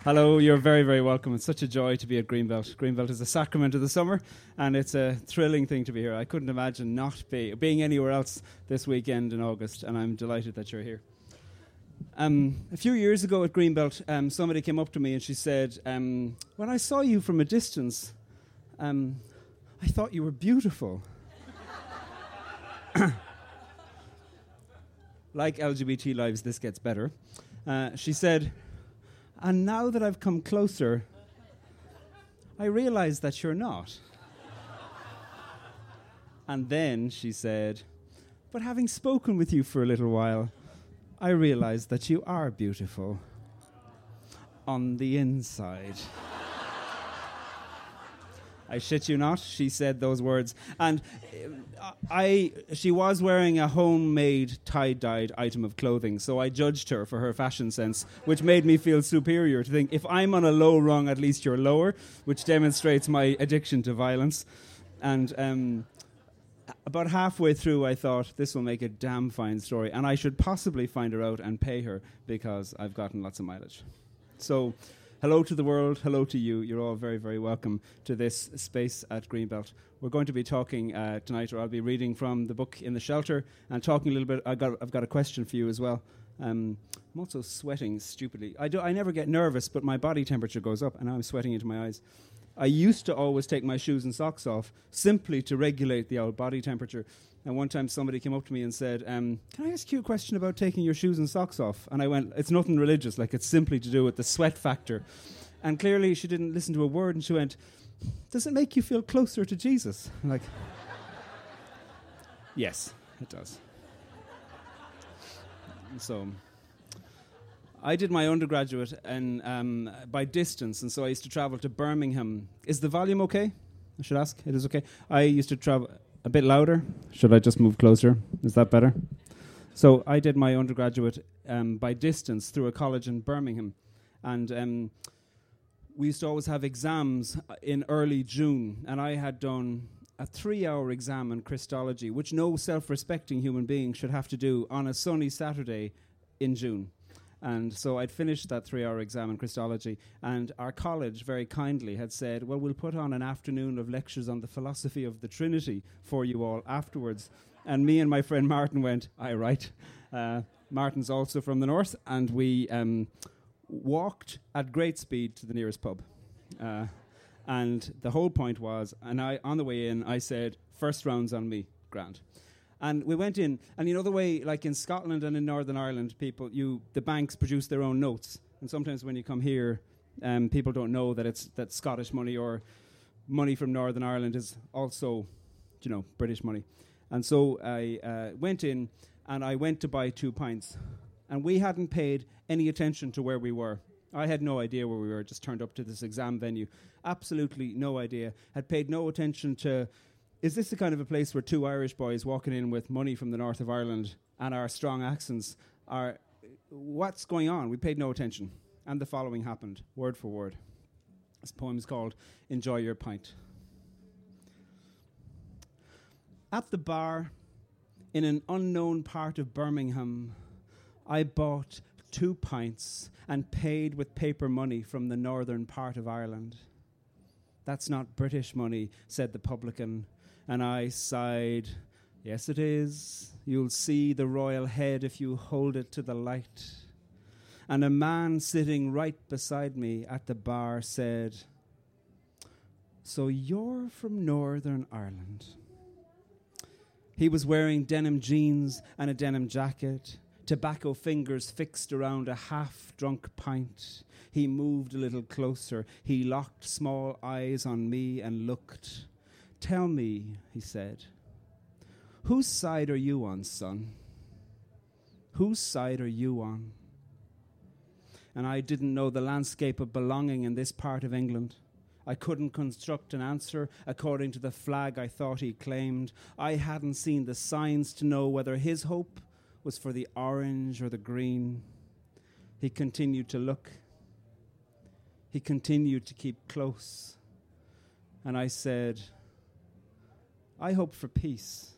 Hello, you're very, very welcome. It's such a joy to be at Greenbelt. Greenbelt is a sacrament of the summer, and it's a thrilling thing to be here. I couldn't imagine not being anywhere else this weekend in August, and I'm delighted that you're here. A few years ago at Greenbelt, somebody came up to me and she said, when I saw you from a distance, I thought you were beautiful. Like LGBT lives, this gets better. She said, and now that I've come closer, I realize that you're not. And then she said, but having spoken with you for a little while, I realize that you are beautiful on the inside. I shit you not, she said those words. And she was wearing a homemade tie-dyed item of clothing, so I judged her for her fashion sense, which made me feel superior to think, if I'm on a low rung, at least you're lower, which demonstrates my addiction to violence. And about halfway through, I thought, this will make a damn fine story, and I should possibly find her out and pay her, because I've gotten lots of mileage. So, hello to the world, hello to you. You're all very, very welcome to this space at Greenbelt. We're going to be talking tonight, or I'll be reading from the book In the Shelter and talking a little bit. I've got a question for you as well. I'm also sweating stupidly. I never get nervous, but my body temperature goes up, and I'm sweating into my eyes. I used to always take my shoes and socks off simply to regulate the old body temperature. And one time somebody came up to me and said, can I ask you a question about taking your shoes and socks off? And I went, it's nothing religious, like it's simply to do with the sweat factor. And clearly she didn't listen to a word, and she went, does it make you feel closer to Jesus? I'm like, yes, it does. So I did my undergraduate by distance, and so I used to travel to Birmingham. Is the volume okay? I should ask. It is okay. I used to travel a bit louder. Should I just move closer? Is that better? So I did my undergraduate by distance through a college in Birmingham, and we used to always have exams in early June, and I had done a 3-hour exam in Christology, which no self-respecting human being should have to do on a sunny Saturday in June. And so I'd finished that 3-hour exam in Christology, and our college very kindly had said, well, we'll put on an afternoon of lectures on the philosophy of the Trinity for you all afterwards. And me and my friend Martin went, aye, right. Martin's also from the north, and we walked at great speed to the nearest pub. And the whole point was, and on the way in, I said, first round's on me, grand. And we went in, and you know the way, like in Scotland and in Northern Ireland, the banks produce their own notes. And sometimes when you come here, people don't know that Scottish money or money from Northern Ireland is also, British money. And so I went in, and I went to buy 2 pints. And we hadn't paid any attention to where we were. I had no idea where we were, just turned up to this exam venue. Absolutely no idea. Had paid no attention to, is this the kind of a place where 2 Irish boys walking in with money from the north of Ireland and our strong accents are, what's going on? We paid no attention. And the following happened, word for word. This poem is called Enjoy Your Pint. At the bar, in an unknown part of Birmingham, I bought 2 pints and paid with paper money from the northern part of Ireland. That's not British money, said the publican, and I sighed. Yes, it is. You'll see the royal head if you hold it to the light. And a man sitting right beside me at the bar said, so you're from Northern Ireland. He was wearing denim jeans and a denim jacket, tobacco fingers fixed around a half-drunk pint. He moved a little closer. He locked small eyes on me and looked. Tell me, he said, whose side are you on, son? Whose side are you on? And I didn't know the landscape of belonging in this part of England. I couldn't construct an answer according to the flag I thought he claimed. I hadn't seen the signs to know whether his hope was for the orange or the green. He continued to look. He continued to keep close. And I said, I hope for peace.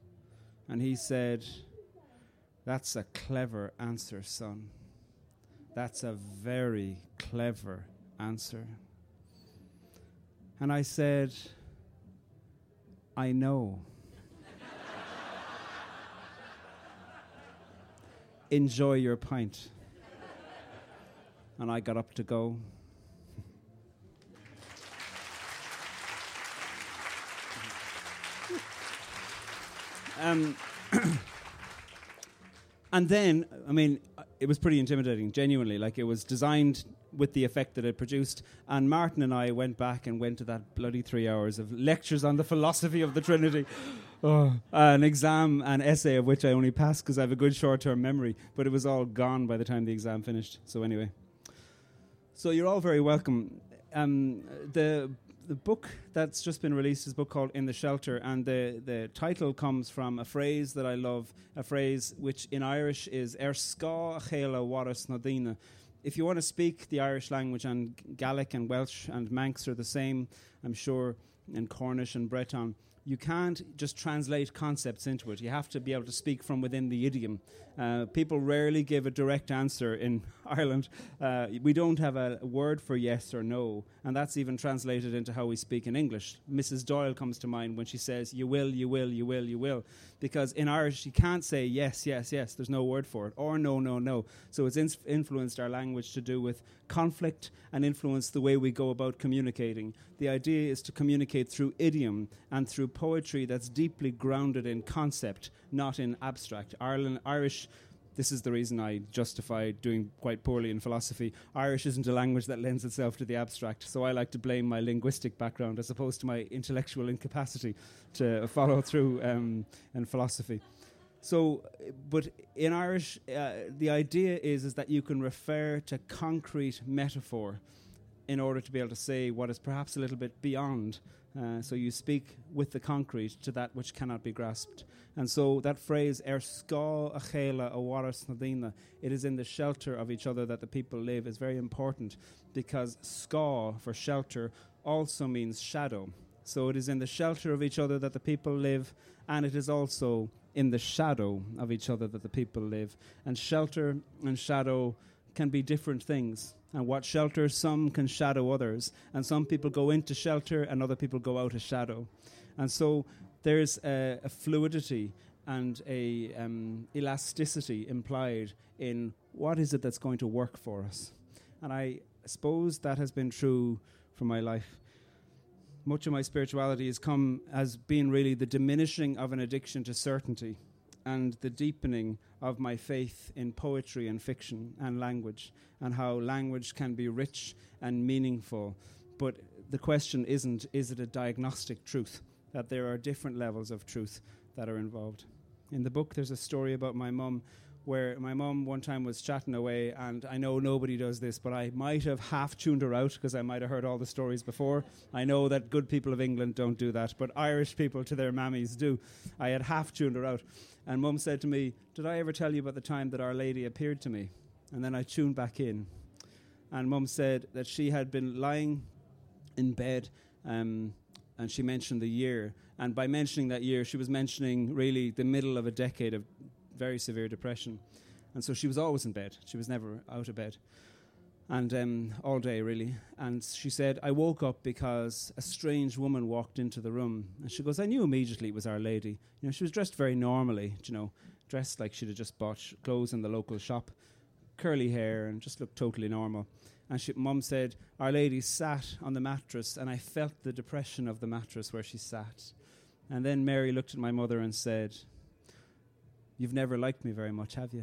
And he said, that's a clever answer, son. "That's a very clever answer." And I said, "I know." "Enjoy your pint." And I got up to go. And then, I mean, it was pretty intimidating, genuinely. Like, it was designed with the effect that it produced. And Martin and I went back and went to that bloody 3 hours of lectures on the philosophy of the Trinity. An exam, an essay of which I only passed because I have a good short-term memory. But it was all gone by the time the exam finished. So anyway. So you're all very welcome. The book that's just been released is a book called In the Shelter, and the title comes from a phrase that I love, a phrase which in Irish is Scá a chéile waras na daoine. If you want to speak the Irish language, and Gaelic and Welsh and Manx are the same, I'm sure, and Cornish and Breton, you can't just translate concepts into it. You have to be able to speak from within the idiom. People rarely give a direct answer in Ireland. We don't have a word for yes or no, and that's even translated into how we speak in English. Mrs. Doyle comes to mind when she says, "You will, you will, you will, you will," because in Irish you can't say yes, yes, yes. There's no word for it, or no, no, no. So it's influenced our language to do with conflict and influenced the way we go about communicating. The idea is to communicate through idiom and through poetry that's deeply grounded in concept, not in abstract. Irish, this is the reason I justify doing quite poorly in philosophy. Irish isn't a language that lends itself to the abstract, so I like to blame my linguistic background as opposed to my intellectual incapacity to follow through in philosophy. So, but in Irish, the idea is that you can refer to concrete metaphor in order to be able to say what is perhaps a little bit beyond. So you speak with the concrete to that which cannot be grasped. And so that phrase, Scá a chéile waras na daoine, it is in the shelter of each other that the people live, is very important, because Scá, for shelter, also means shadow. So it is in the shelter of each other that the people live, and it is also in the shadow of each other that the people live. And shelter and shadow can be different things. And what shelters some can shadow others. And some people go into shelter and other people go out of shadow. And so there's a fluidity and a elasticity implied in what is it that's going to work for us. And I suppose that has been true for my life. Much of my spirituality has been really the diminishing of an addiction to certainty and the deepening of my faith in poetry and fiction and language, and how language can be rich and meaningful. But the question isn't, is it a diagnostic truth? That there are different levels of truth that are involved. In the book, there's a story about my mum, where my mum one time was chatting away, and I know nobody does this, but I might have half-tuned her out because I might have heard all the stories before. I know that good people of England don't do that, but Irish people to their mammies do. I had half-tuned her out, and Mum said to me, "Did I ever tell you about the time that Our Lady appeared to me?" And then I tuned back in, and Mum said that she had been lying in bed, and she mentioned the year, and by mentioning that year, she was mentioning really the middle of a decade of very severe depression. And so she was always in bed. She was never out of bed. And all day, really. And she said, "I woke up because a strange woman walked into the room." And she goes, "I knew immediately it was Our Lady. You know, she was dressed very normally, dressed like she'd have just bought clothes in the local shop, curly hair, and just looked totally normal." And Mum said, "Our Lady sat on the mattress, and I felt the depression of the mattress where she sat." And then Mary looked at my mother and said, "You've never liked me very much, have you?"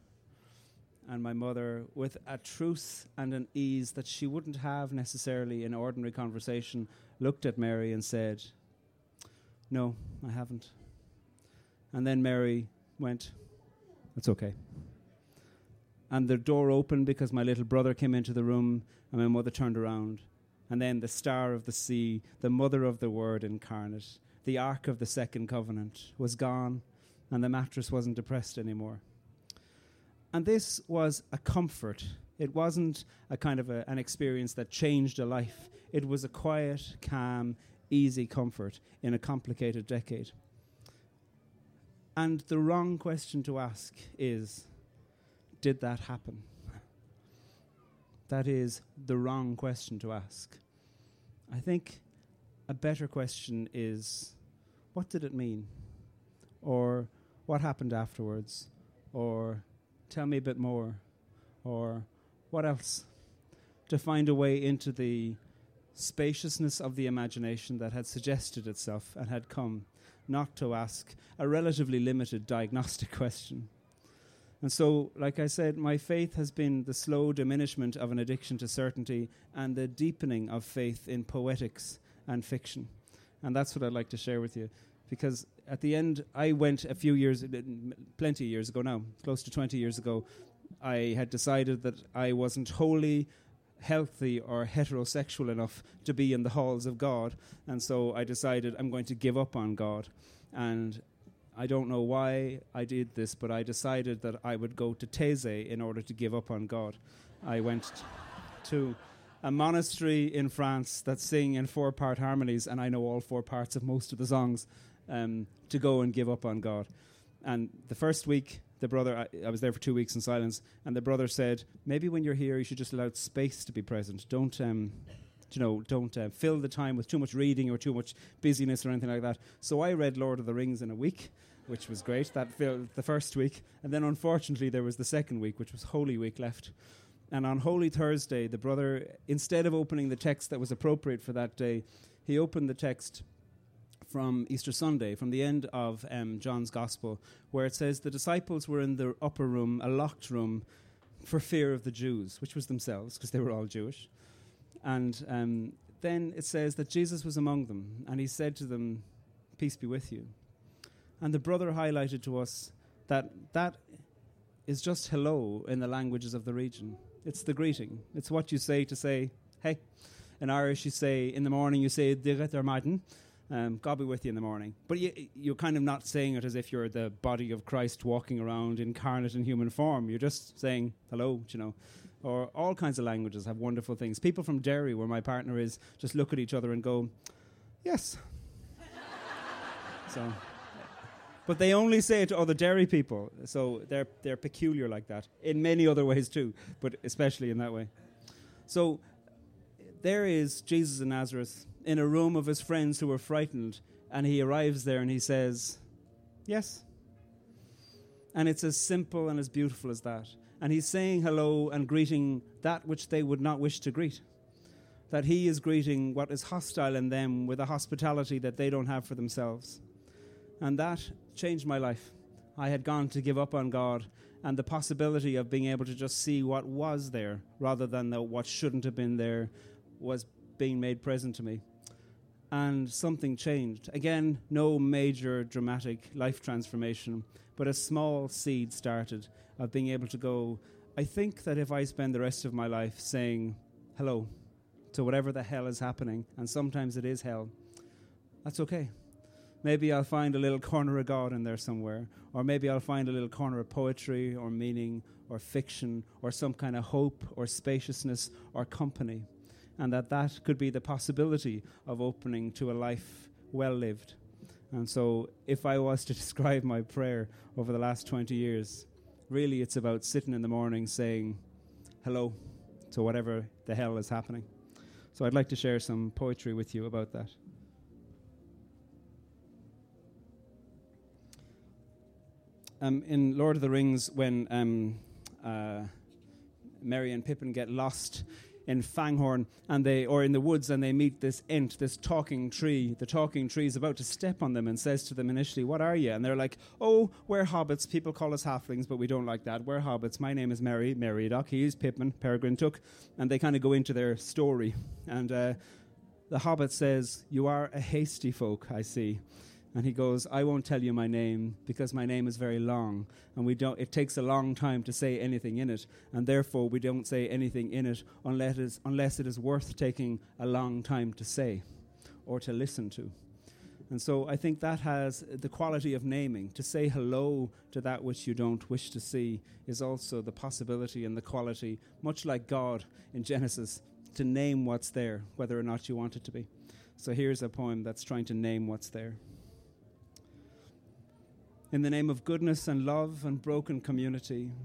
And my mother, with a truth and an ease that she wouldn't have necessarily in ordinary conversation, looked at Mary and said, "No, I haven't." And then Mary went, "That's okay." And the door opened because my little brother came into the room, and my mother turned around. And then the star of the sea, the mother of the Word incarnate, the Ark of the Second Covenant, was gone, and the mattress wasn't depressed anymore. And this was a comfort. It wasn't a kind of an experience that changed a life. It was a quiet, calm, easy comfort in a complicated decade. And the wrong question to ask is, did that happen? that is the wrong question to ask. I think a better question is, what did it mean? Or what happened afterwards? Or tell me a bit more? Or what else? To find a way into the spaciousness of the imagination that had suggested itself and had come, not to ask a relatively limited diagnostic question. And so, like I said, my faith has been the slow diminishment of an addiction to certainty and the deepening of faith in poetics and fiction. And that's what I'd like to share with you. Because at the end, I went plenty of years ago now, close to 20 years ago, I had decided that I wasn't wholly healthy or heterosexual enough to be in the halls of God. And so I decided I'm going to give up on God. And I don't know why I did this, but I decided that I would go to Taizé in order to give up on God. I went to a monastery in France that sing in 4-part harmonies, and I know all 4 parts of most of the songs, to go and give up on God. And the first week, the brother, I was there for 2 weeks in silence, and the brother said, maybe when you're here, you should just allow space to be present. Don't fill the time with too much reading or too much busyness or anything like that. So I read Lord of the Rings in a week, which was great. That filled the first week. And then unfortunately there was the second week, which was Holy Week left. And on Holy Thursday, the brother, instead of opening the text that was appropriate for that day, he opened the text from Easter Sunday, from the end of John's Gospel, where it says the disciples were in the upper room, a locked room, for fear of the Jews, which was themselves, because they were all Jewish. And then it says that Jesus was among them, and he said to them, peace be with you. And the brother highlighted to us that that is just hello in the languages of the region. It's the greeting. It's what you say to say, hey. In Irish, you say, in the morning, you say, Diret ar maidin. God be with you in the morning. But you're kind of not saying it as if you're the body of Christ walking around incarnate in human form. You're just saying hello, Or all kinds of languages have wonderful things. People from Derry, where my partner is, just look at each other and go, yes. But they only say it to other Derry people. So they're peculiar like that. In many other ways too, but especially in that way. So there is Jesus of Nazareth in a room of his friends who were frightened, and he arrives there and he says, yes. And it's as simple and as beautiful as that. And he's saying hello and greeting that which they would not wish to greet. That he is greeting what is hostile in them with a hospitality that they don't have for themselves. And that changed my life. I had gone to give up on God, and the possibility of being able to just see what was there rather than what shouldn't have been there was being made present to me. And something changed. Again, no major dramatic life transformation, but a small seed started of being able to go, I think that if I spend the rest of my life saying hello to whatever the hell is happening, and sometimes it is hell, that's okay. Maybe I'll find a little corner of God in there somewhere, or maybe I'll find a little corner of poetry or meaning or fiction or some kind of hope or spaciousness or company, and that could be the possibility of opening to a life well lived. And so if I was to describe my prayer over the last 20 years, really it's about sitting in the morning saying hello to whatever the hell is happening. So I'd like to share some poetry with you about that. In Lord of the Rings, when Merry and Pippin get lost in Fanghorn, or in the woods, and they meet this Ent, this talking tree. The talking tree is about to step on them and says to them initially, what are you? And they're like, oh, we're hobbits. People call us halflings, but we don't like that. We're hobbits. My name is Merry, Meriadoc. He's Pippin, Peregrine Took. And they kind of go into their story. And the hobbit says, you are a hasty folk, I see. And he goes, I won't tell you my name because my name is very long, and it takes a long time to say anything in it, and therefore we don't say anything in it unless it is worth taking a long time to say or to listen to. And so I think that has the quality of naming. To say hello to that which you don't wish to see is also the possibility and the quality, much like God in Genesis, to name what's there, whether or not you want it to be. So here's a poem that's trying to name what's there. In the name of goodness and love and broken community,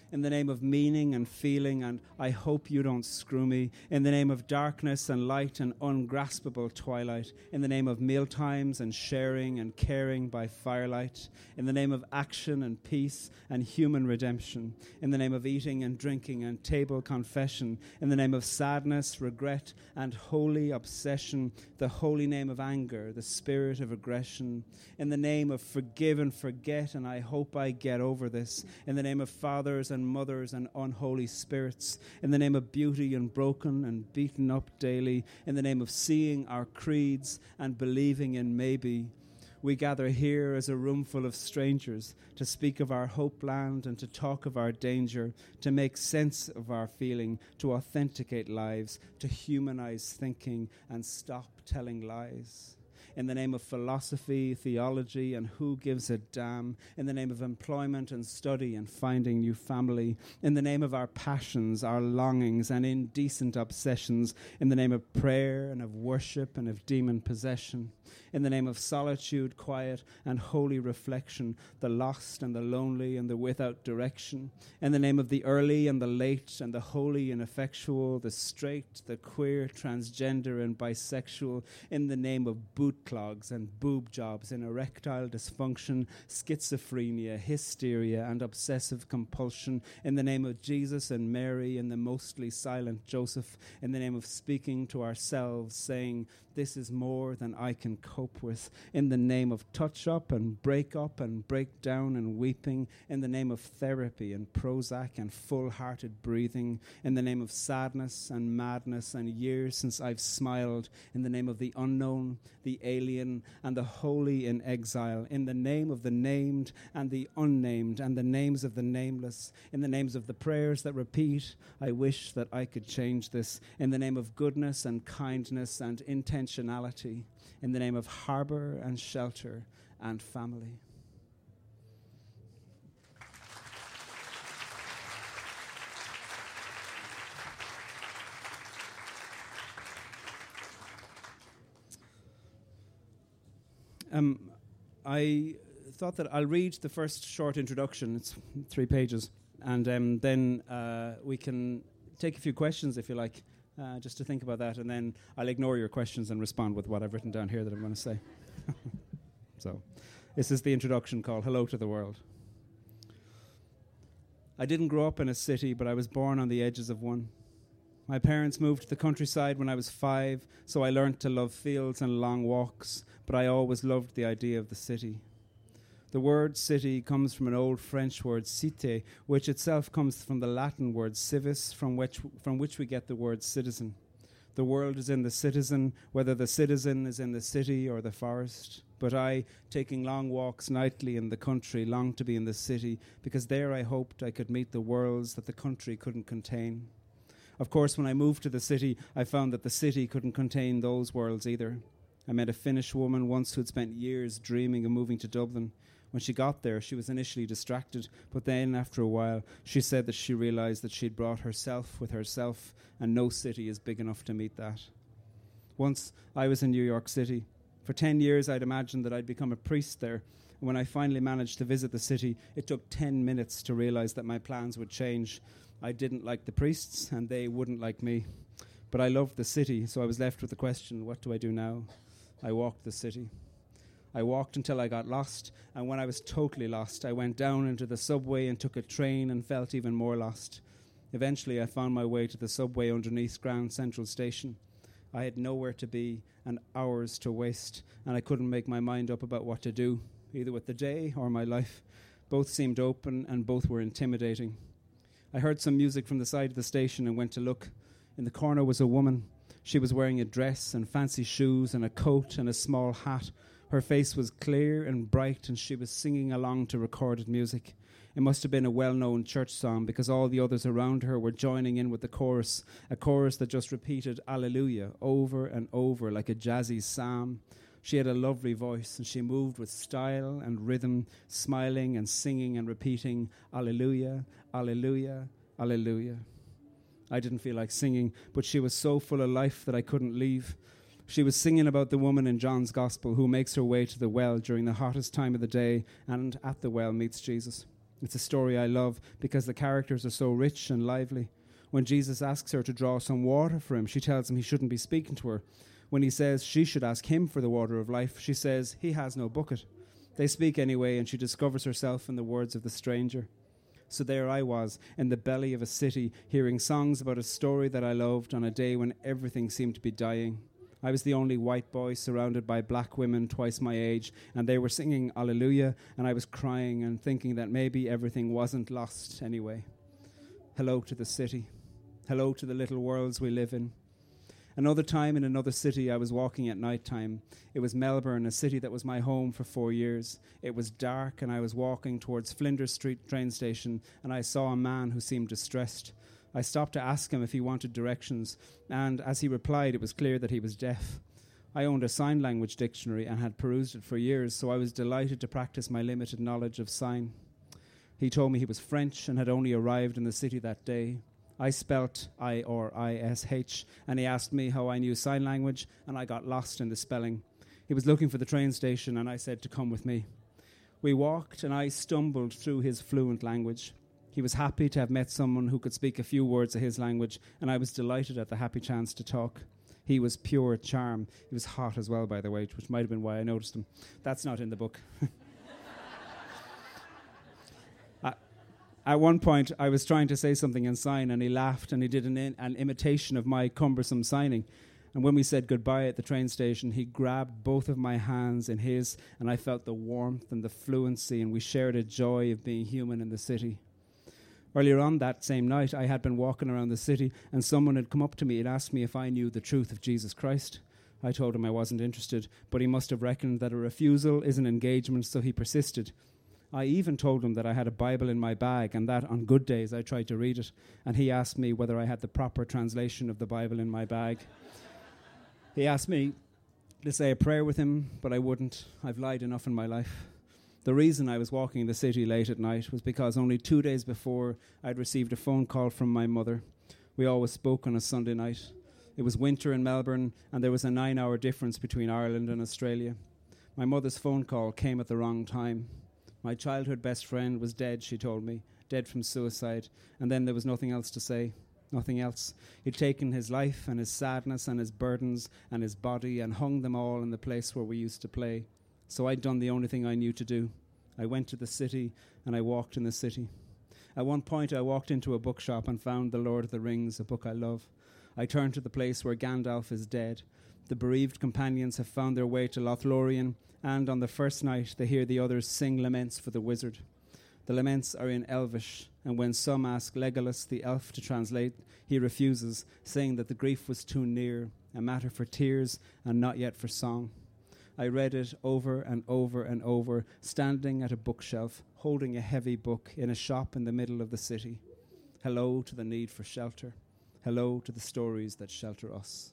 in the name of meaning and feeling, and I hope you don't screw me, in the name of darkness and light and ungraspable twilight, in the name of mealtimes and sharing and caring by firelight, in the name of action and peace and human redemption, in the name of eating and drinking and table confession, in the name of sadness, regret, and holy obsession, the holy name of anger, the spirit of aggression, in the name of forgive and forget, and I hope I get over this, in the name of fathers and mothers and unholy spirits, in the name of beauty and broken and beaten up daily, in the name of seeing our creeds and believing in maybe. We gather here as a room full of strangers to speak of our hope land and to talk of our danger, to make sense of our feeling, to authenticate lives, to humanize thinking and stop telling lies. In the name of philosophy, theology, and who gives a damn, in the name of employment and study and finding new family, in the name of our passions, our longings, and indecent obsessions, in the name of prayer and of worship and of demon possession, in the name of solitude, quiet, and holy reflection, the lost and the lonely and the without direction, in the name of the early and the late and the holy and effectual, the straight, the queer, transgender, and bisexual, in the name of boot clogs and boob jobs, in erectile dysfunction, schizophrenia, hysteria, and obsessive compulsion, in the name of Jesus and Mary and the mostly silent Joseph, in the name of speaking to ourselves, saying, this is more than I can cope with, in the name of touch up and break down and weeping, in the name of therapy and Prozac and full-hearted breathing, in the name of sadness and madness and years since I've smiled, in the name of the unknown, the alien, and the holy in exile, in the name of the named and the unnamed, and the names of the nameless, in the names of the prayers that repeat, I wish that I could change this, in the name of goodness and kindness and intentionality, in the name of harbor and shelter and family. I thought that I'll read the first short introduction. It's 3 pages. And then we can take a few questions, if you like, just to think about that. And then I'll ignore your questions and respond with what I've written down here that I'm going to say. So this is the introduction called Hello to the World. I didn't grow up in a city, but I was born on the edges of one. My parents moved to the countryside when I was 5, so I learnt to love fields and long walks, but I always loved the idea of the city. The word city comes from an old French word cité, which itself comes from the Latin word civis, from which we get the word citizen. The world is in the citizen, whether the citizen is in the city or the forest. But I, taking long walks nightly in the country, longed to be in the city, because there I hoped I could meet the worlds that the country couldn't contain. Of course, when I moved to the city, I found that the city couldn't contain those worlds either. I met a Finnish woman once who had spent years dreaming of moving to Dublin. When she got there, she was initially distracted, but then, after a while, she said that she realised that she'd brought herself with herself, and no city is big enough to meet that. Once, I was in New York City. For 10 years, I'd imagined that I'd become a priest there. And when I finally managed to visit the city, it took 10 minutes to realise that my plans would change. I didn't like the priests, and they wouldn't like me. But I loved the city, so I was left with the question, what do I do now? I walked the city. I walked until I got lost, and when I was totally lost, I went down into the subway and took a train and felt even more lost. Eventually, I found my way to the subway underneath Grand Central Station. I had nowhere to be and hours to waste, and I couldn't make my mind up about what to do, either with the day or my life. Both seemed open, and both were intimidating. I heard some music from the side of the station and went to look. In the corner was a woman. She was wearing a dress and fancy shoes and a coat and a small hat. Her face was clear and bright, and she was singing along to recorded music. It must have been a well-known church song, because all the others around her were joining in with the chorus, a chorus that just repeated Alleluia over and over like a jazzy psalm. She had a lovely voice, and she moved with style and rhythm, smiling and singing and repeating Alleluia, Alleluia, Alleluia. I didn't feel like singing, but she was so full of life that I couldn't leave. She was singing about the woman in John's Gospel who makes her way to the well during the hottest time of the day and at the well meets Jesus. It's a story I love because the characters are so rich and lively. When Jesus asks her to draw some water for him, she tells him he shouldn't be speaking to her. When he says she should ask him for the water of life, she says he has no bucket. They speak anyway, and she discovers herself in the words of the stranger. So there I was, in the belly of a city, hearing songs about a story that I loved on a day when everything seemed to be dying. I was the only white boy surrounded by black women twice my age, and they were singing Alleluia, and I was crying and thinking that maybe everything wasn't lost anyway. Hello to the city. Hello to the little worlds we live in. Another time in another city, I was walking at night time. It was Melbourne, a city that was my home for 4 years. It was dark, and I was walking towards Flinders Street train station, and I saw a man who seemed distressed. I stopped to ask him if he wanted directions, and as he replied, it was clear that he was deaf. I owned a sign language dictionary and had perused it for years, so I was delighted to practice my limited knowledge of sign. He told me he was French and had only arrived in the city that day. I spelt I-R-I-S-H, and he asked me how I knew sign language, and I got lost in the spelling. He was looking for the train station, and I said to come with me. We walked, and I stumbled through his fluent language. He was happy to have met someone who could speak a few words of his language, and I was delighted at the happy chance to talk. He was pure charm. He was hot as well, by the way, which might have been why I noticed him. That's not in the book. At one point, I was trying to say something in sign, and he laughed, and he did an imitation of my cumbersome signing. And when we said goodbye at the train station, he grabbed both of my hands in his, and I felt the warmth and the fluency, and we shared a joy of being human in the city. Earlier on that same night, I had been walking around the city, and someone had come up to me and asked me if I knew the truth of Jesus Christ. I told him I wasn't interested, but he must have reckoned that a refusal is an engagement, so he persisted. I even told him that I had a Bible in my bag and that on good days I tried to read it, and he asked me whether I had the proper translation of the Bible in my bag. He asked me to say a prayer with him, but I wouldn't. I've lied enough in my life. The reason I was walking the city late at night was because only 2 days before I'd received a phone call from my mother. We always spoke on a Sunday night. It was winter in Melbourne, and there was a 9-hour difference between Ireland and Australia. My mother's phone call came at the wrong time. My childhood best friend was dead, she told me, dead from suicide, and then there was nothing else to say, nothing else. He'd taken his life and his sadness and his burdens and his body and hung them all in the place where we used to play. So I'd done the only thing I knew to do. I went to the city and I walked in the city. At one point I walked into a bookshop and found The Lord of the Rings, a book I love. I turned to the place where Gandalf is dead. The bereaved companions have found their way to Lothlorien, and on the first night they hear the others sing laments for the wizard. The laments are in Elvish, and when some ask Legolas, the elf, to translate, he refuses, saying that the grief was too near, a matter for tears and not yet for song. I read it over and over and over, standing at a bookshelf, holding a heavy book in a shop in the middle of the city. Hello to the need for shelter. Hello to the stories that shelter us.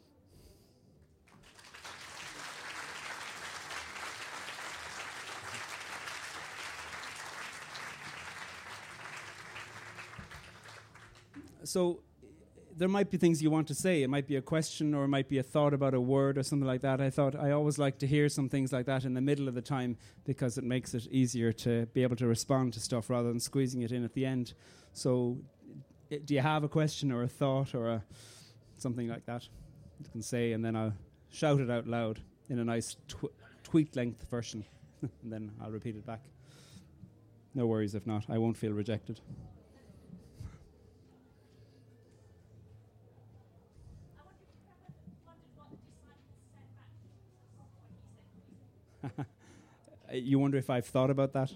So there might be things you want to say. It might be a question or it might be a thought about a word or something like that. I thought I always like to hear some things like that in the middle of the time because it makes it easier to be able to respond to stuff rather than squeezing it in at the end. So do you have a question or a thought or something like that you can say, and then I'll shout it out loud in a nice tweet-length version, and then I'll repeat it back. No worries if not. I won't feel rejected. You wonder if I've thought about that?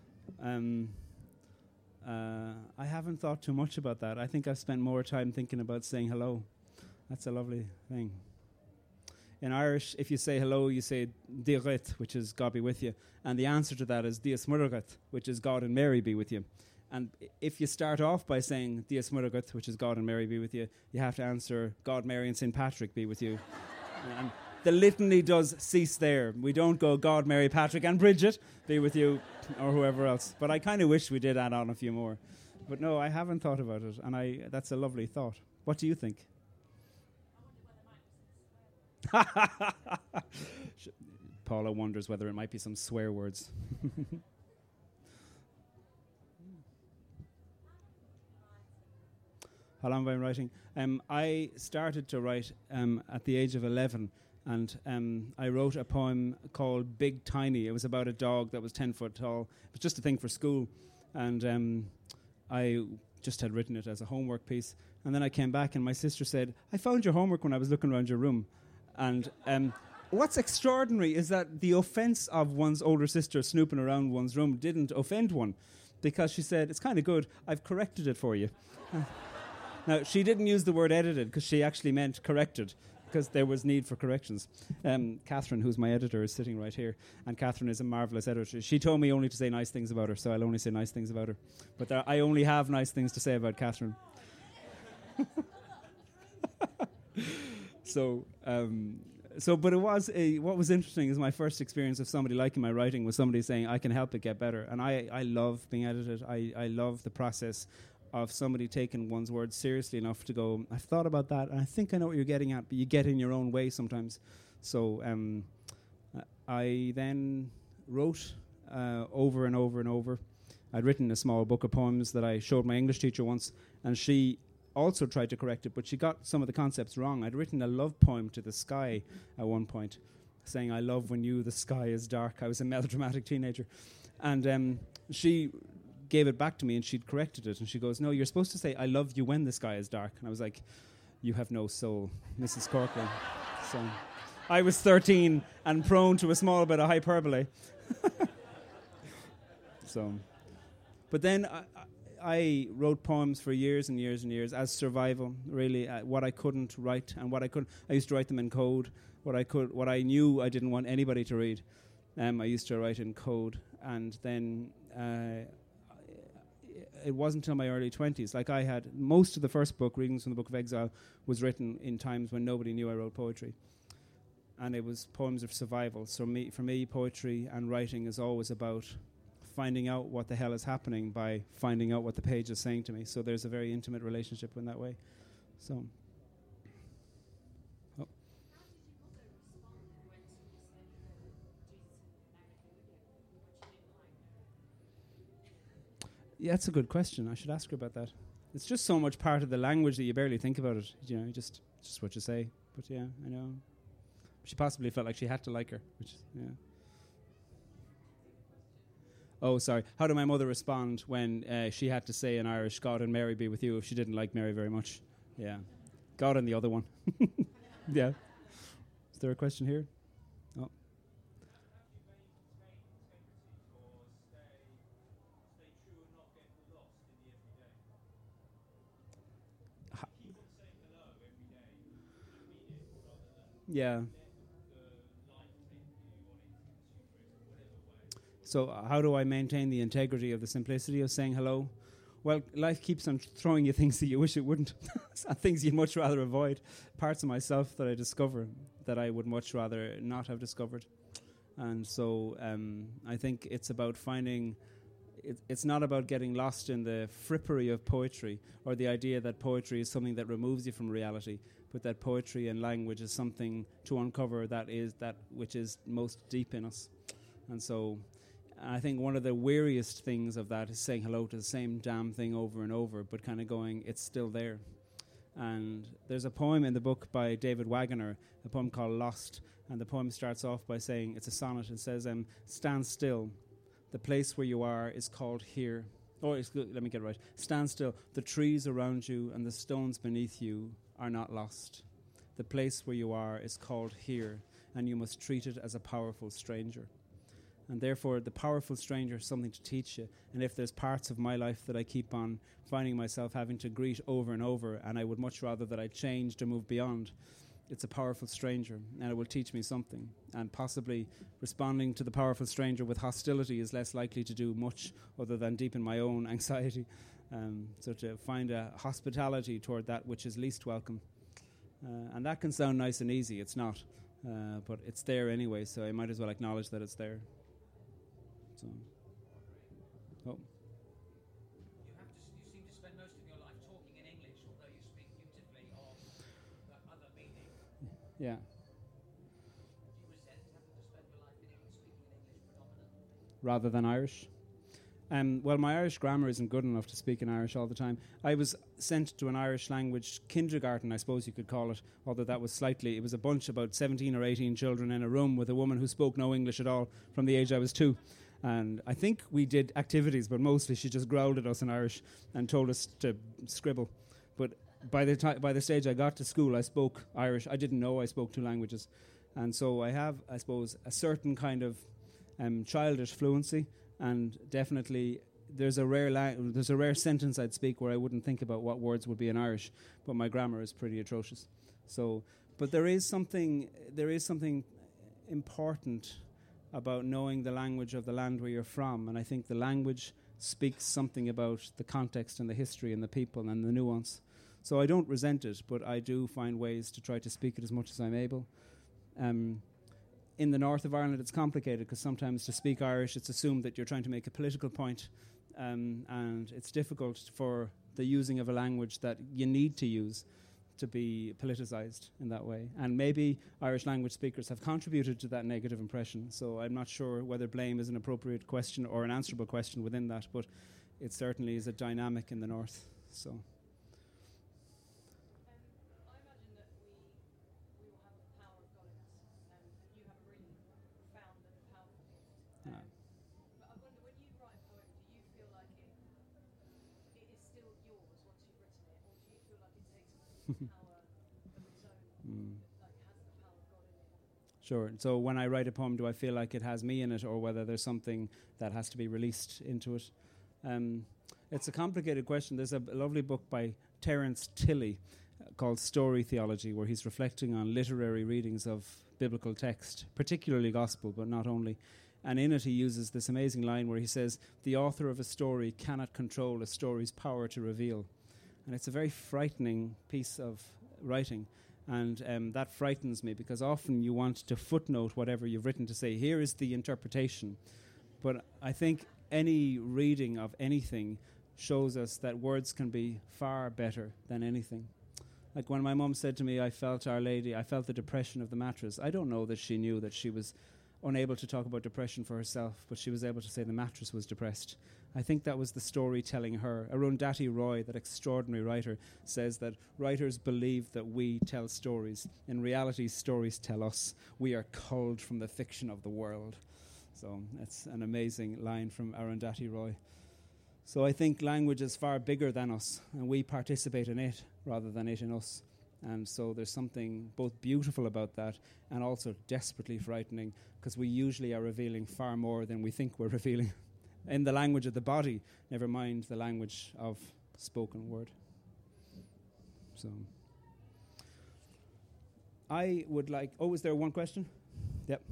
I haven't thought too much about that. I think I've spent more time thinking about saying hello. That's a lovely thing. In Irish, if you say hello, you say Dírit, which is God be with you. And the answer to that is Dios Murgat, which is God and Mary be with you. And if you start off by saying Dios Murgat, which is God and Mary be with you, you have to answer God, Mary and St. Patrick be with you. And the litany does cease there. We don't go God, Mary, Patrick and Bridget be with you, or whoever else. But I kind of wish we did add on a few more. But no, I haven't thought about it, and that's a lovely thought. What do you think? Paula wonders whether it might be some swear words. How long have I been writing? I started to write at the age of 11, and I wrote a poem called Big Tiny. It was about a dog that was 10 foot tall. It was just a thing for school, and I just had written it as a homework piece. And then I came back, and my sister said, "I found your homework when I was looking around your room." And what's extraordinary is that the offence of one's older sister snooping around one's room didn't offend one, because she said, "It's kind of good. I've corrected it for you." Now, she didn't use the word edited because she actually meant corrected, because there was need for corrections. Catherine, who's my editor, is sitting right here, and Catherine is a marvellous editor. She told me only to say nice things about her, so I'll only say nice things about her. But I only have nice things to say about Catherine. But it was what was interesting is my first experience of somebody liking my writing was somebody saying, "I can help it get better." And I love being edited. I love the process of somebody taking one's words seriously enough to go, "I've thought about that, and I think I know what you're getting at," but you get in your own way sometimes. So I then wrote over and over and over. I'd written a small book of poems that I showed my English teacher once, and she also tried to correct it, but she got some of the concepts wrong. I'd written a love poem to the sky at one point, saying, "I love when the sky is dark." I was a melodramatic teenager. And she gave it back to me, and she'd corrected it, and she goes, "No, you're supposed to say, 'I love you when the sky is dark.'" And I was like, "You have no soul, Mrs. Corcoran." So I was 13 and prone to a small bit of hyperbole. But then I wrote poems for years and years and years as survival, really. What I couldn't write and what I could, I used to write them in code. What I knew I didn't want anybody to read, I used to write in code. And then it wasn't until my early 20s. Like, I had most of the first book, Readings from the Book of Exile, was written in times when nobody knew I wrote poetry. And it was poems of survival. So for me, poetry and writing is always about finding out what the hell is happening by finding out what the page is saying to me. So there's a very intimate relationship in that way. So. Oh. Yeah, that's a good question. I should ask her about that. It's just so much part of the language that you barely think about it. You know, just what you say. But yeah, I know. She possibly felt like she had to like her, which, yeah. Oh, sorry. How did my mother respond when she had to say in Irish, "God and Mary be with you," if she didn't like Mary very much? Yeah. God and the other one. Yeah. Is there a question here? Oh. Yeah. So how do I maintain the integrity of the simplicity of saying hello? Well, life keeps on throwing you things that you wish it wouldn't, things you'd much rather avoid, parts of myself that I discover that I would much rather not have discovered. And so I think it's about finding... It's not about getting lost in the frippery of poetry or the idea that poetry is something that removes you from reality, but that poetry and language is something to uncover that which is most deep in us. And so I think one of the weariest things of that is saying hello to the same damn thing over and over, but kind of going, it's still there. And there's a poem in the book by David Wagoner, a poem called Lost, and the poem starts off by saying, it's a sonnet, it says, "Stand still, the place where you are is called here." Let me get it right. "Stand still, the trees around you and the stones beneath you are not lost. The place where you are is called here, and you must treat it as a powerful stranger." And therefore, the powerful stranger is something to teach you. And if there's parts of my life that I keep on finding myself having to greet over and over, and I would much rather that I changed or move beyond, it's a powerful stranger, and it will teach me something. And possibly responding to the powerful stranger with hostility is less likely to do much other than deepen my own anxiety. So to find a hospitality toward that which is least welcome. And that can sound nice and easy. It's not. But it's there anyway, so I might as well acknowledge that it's there. So, oh. You seem to spend most of your life talking in English, although you speak beautifully of other meaning. Yeah. Do you resent having to spend your life speaking in English predominantly? Rather than Irish? Well, my Irish grammar isn't good enough to speak in Irish all the time. I was sent to an Irish language kindergarten, I suppose you could call it, although that was slightly... It was a bunch, about 17 or 18 children in a room with a woman who spoke no English at all from the age I was 2. And I think we did activities, but mostly she just growled at us in Irish and told us to scribble. But by the stage I got to school, I spoke Irish. I didn't know I spoke 2 languages. And so I have, I suppose, a certain kind of childish fluency. And definitely, there's a rare sentence I'd speak where I wouldn't think about what words would be in Irish, but my grammar is pretty atrocious. So, but there is something important about knowing the language of the land where you're from, and I think the language speaks something about the context and the history and the people and the nuance. So I don't resent it, but I do find ways to try to speak it as much as I'm able. In the north of Ireland, it's complicated because sometimes to speak Irish, it's assumed that you're trying to make a political point, and it's difficult for the using of a language that you need to use to be politicized in that way. And maybe Irish language speakers have contributed to that negative impression, so I'm not sure whether blame is an appropriate question or an answerable question within that, but it certainly is a dynamic in the north. So. Sure. So when I write a poem, do I feel like it has me in it, or whether there's something that has to be released into it? It's a complicated question. There's a lovely book by Terence Tilley called Story Theology, where he's reflecting on literary readings of biblical text, particularly gospel, but not only. And in it he uses this amazing line where he says, "The author of a story cannot control a story's power to reveal." And it's a very frightening piece of writing. And that frightens me, because often you want to footnote whatever you've written to say, here is the interpretation. But I think any reading of anything shows us that words can be far better than anything. Like when my mum said to me, I felt Our Lady, I felt the depression of the mattress. I don't know that she knew that she was unable to talk about depression for herself, but she was able to say the mattress was depressed. I think that was the story telling her. Arundhati Roy, that extraordinary writer, says that writers believe that we tell stories. In reality, stories tell us. We are culled from the fiction of the world. So that's an amazing line from Arundhati Roy. So I think language is far bigger than us, and we participate in it rather than it in us. And so there's something both beautiful about that and also desperately frightening, because we usually are revealing far more than we think we're revealing in the language of the body, never mind the language of spoken word. So I would like... Oh, is there one question? Yep.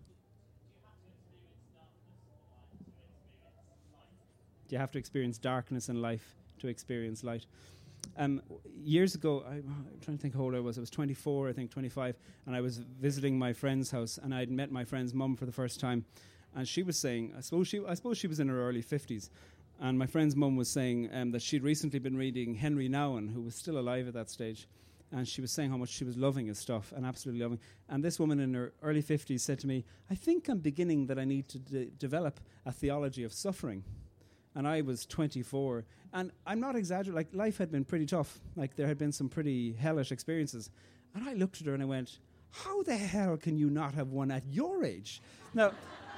Do you have to experience darkness in life to experience light? Years ago, I'm trying to think how old I was. I was 24, I think 25, and I was visiting my friend's house, and I'd met my friend's mum for the first time, and she was saying, I suppose she was in her early 50s, and my friend's mum was saying that she'd recently been reading Henry Nouwen, who was still alive at that stage, and she was saying how much she was loving his stuff, and absolutely loving. And this woman in her early 50s said to me, I think I'm beginning that I need to develop a theology of suffering. And I was 24, and I'm not exaggerating, like, life had been pretty tough. Like, there had been some pretty hellish experiences. And I looked at her and I went, how the hell can you not have one at your age? Now,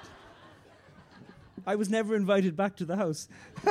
I was never invited back to the house.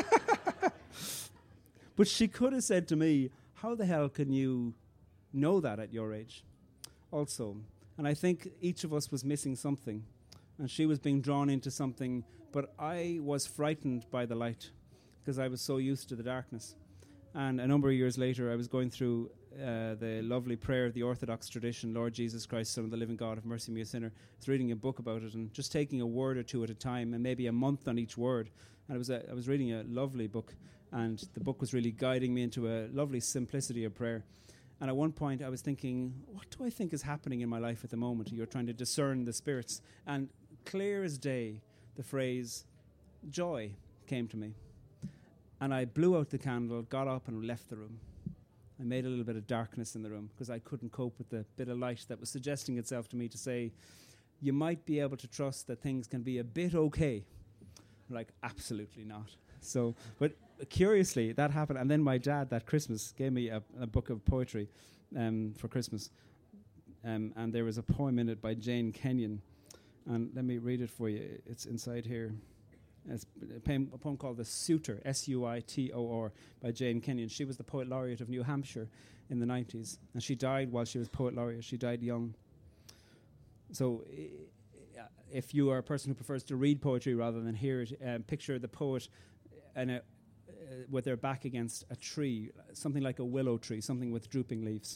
But she could have said to me, how the hell can you know that at your age? Also, and I think each of us was missing something. And she was being drawn into something, but I was frightened by the light because I was so used to the darkness. And a number of years later, I was going through the lovely prayer of the Orthodox tradition, Lord Jesus Christ, Son of the living God, have mercy on me, a sinner. I was reading a book about it and just taking a word or two at a time, and maybe a month on each word. And I was reading a lovely book, and the book was really guiding me into a lovely simplicity of prayer. And at one point, I was thinking, what do I think is happening in my life at the moment? You're trying to discern the spirits. And clear as day, the phrase joy came to me. And I blew out the candle, got up and left the room. I made a little bit of darkness in the room because I couldn't cope with the bit of light that was suggesting itself to me to say, you might be able to trust that things can be a bit okay like, absolutely not. So, but curiously, that happened. And then my dad that Christmas gave me a book of poetry for Christmas. And there was a poem in it by Jane Kenyon. And let me read it for you. It's inside here. It's a poem called The Suitor, Suitor, by Jane Kenyon. She was the Poet Laureate of New Hampshire in the 90s. And she died while she was Poet Laureate. She died young. So if you are a person who prefers to read poetry rather than hear it, picture the poet with their back against a tree, something like a willow tree, something with drooping leaves.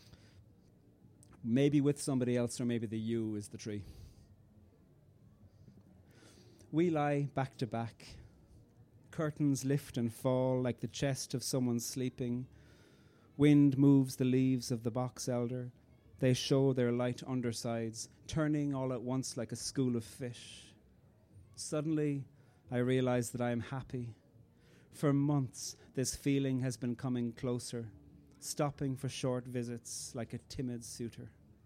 Maybe with somebody else, or maybe the you is the tree. We lie back to back. Curtains lift and fall like the chest of someone sleeping. Wind moves the leaves of the box elder. They show their light undersides, turning all at once like a school of fish. Suddenly, I realize that I am happy. For months, this feeling has been coming closer, stopping for short visits like a timid suitor.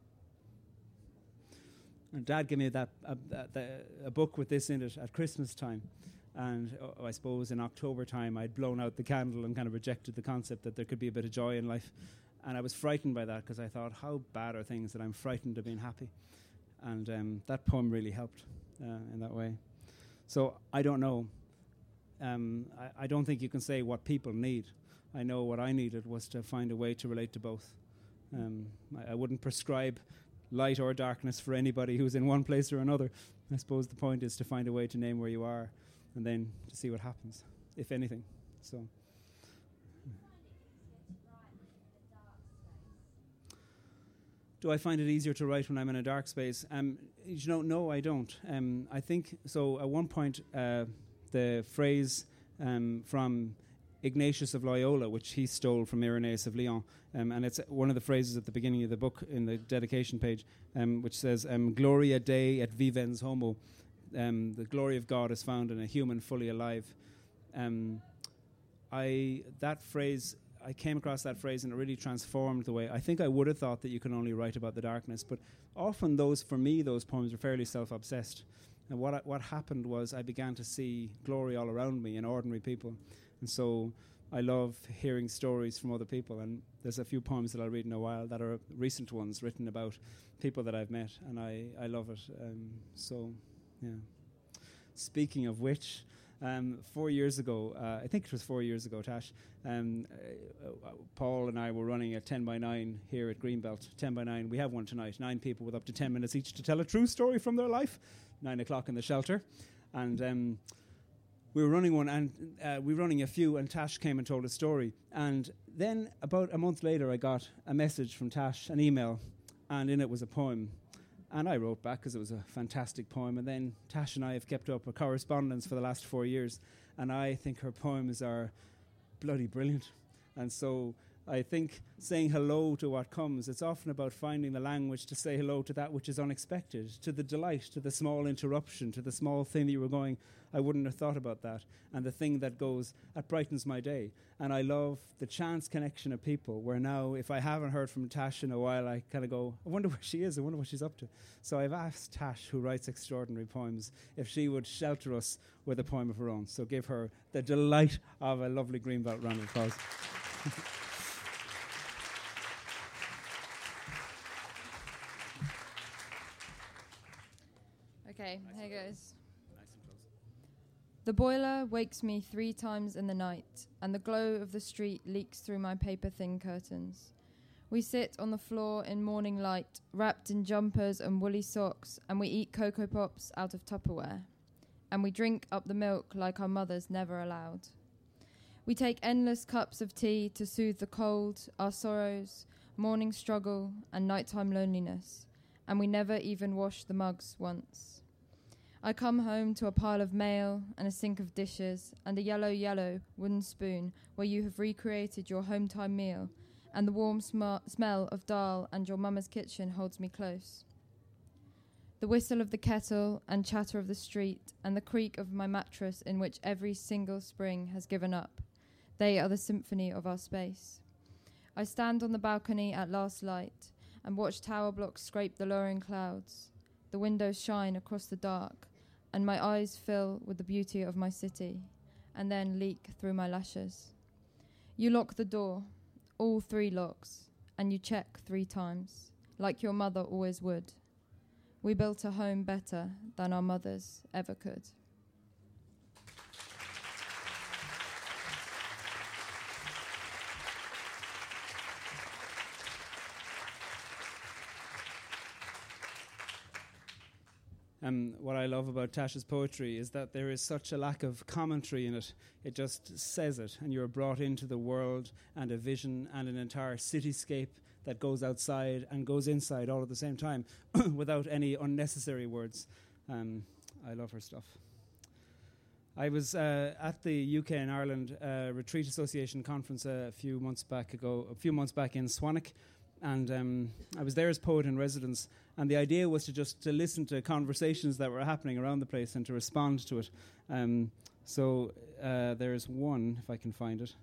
And Dad gave me a book with this in it at Christmas time. And I suppose in October time, I'd blown out the candle and kind of rejected the concept that there could be a bit of joy in life. And I was frightened by that because I thought, how bad are things that I'm frightened of being happy? And that poem really helped in that way. So I don't know. I don't think you can say what people need. I know what I needed was to find a way to relate to both. I wouldn't prescribe light or darkness for anybody who's in one place or another. I suppose the point is to find a way to name where you are and then to see what happens, if anything. So. Do I find it easier to write when I'm in a dark space? No, I don't. I think, so at one point, the phrase from Ignatius of Loyola, which he stole from Irenaeus of Lyon, and it's one of the phrases at the beginning of the book in the dedication page, which says, Gloria Dei et vivens homo. The glory of God is found in a human fully alive. That phrase, I came across that phrase and it really transformed the way. I think I would have thought that you can only write about the darkness, but often those poems are fairly self-obsessed. And what happened was I began to see glory all around me in ordinary people. And so I love hearing stories from other people. And there's a few poems that I'll read in a while that are recent ones written about people that I've met. And I love it. Yeah. Speaking of which, 4 years ago, I think it was 4 years ago, Tash, Paul and I were running a 10 by 9 here at Greenbelt. 10 by 9, we have one tonight, 9 people with up to 10 minutes each to tell a true story from their life. 9 o'clock in the shelter. And we were running one, and we were running a few, and Tash came and told a story. And then about a month later, I got a message from Tash, an email, and in it was a poem. And I wrote back because it was a fantastic poem. And then Tash and I have kept up a correspondence for the last 4 years. And I think her poems are bloody brilliant. And so I think saying hello to what comes, it's often about finding the language to say hello to that which is unexpected, to the delight, to the small interruption, to the small thing that you were going, I wouldn't have thought about that. And the thing that goes, that brightens my day. And I love the chance connection of people where now, if I haven't heard from Tash in a while, I kind of go, I wonder where she is, I wonder what she's up to. So I've asked Tash, who writes extraordinary poems, if she would shelter us with a poem of her own. So give her the delight of a lovely Greenbelt round of applause. Okay, here goes. The boiler wakes me 3 times in the night, and the glow of the street leaks through my paper-thin curtains. We sit on the floor in morning light, wrapped in jumpers and woolly socks, and we eat Cocoa Pops out of Tupperware. And we drink up the milk like our mothers never allowed. We take endless cups of tea to soothe the cold, our sorrows, morning struggle, and nighttime loneliness, and we never even wash the mugs once. I come home to a pile of mail and a sink of dishes and a yellow wooden spoon where you have recreated your home time meal, and the warm smell of dal and your mama's kitchen holds me close. The whistle of the kettle and chatter of the street and the creak of my mattress in which every single spring has given up, they are the symphony of our space. I stand on the balcony at last light and watch tower blocks scrape the lowering clouds. The windows shine across the dark, and my eyes fill with the beauty of my city, and then leak through my lashes. You lock the door, all 3 locks, and you check 3 times, like your mother always would. We built a home better than our mothers ever could. What I love about Tasha's poetry is that there is such a lack of commentary in it. It just says it, and you're brought into the world and a vision and an entire cityscape that goes outside and goes inside all at the same time without any unnecessary words. I love her stuff. I was at the UK and Ireland Retreat Association conference a few months back in Swanwick, and I was there as poet in residence, and the idea was to listen to conversations that were happening around the place and to respond to it. So there's one, if I can find it.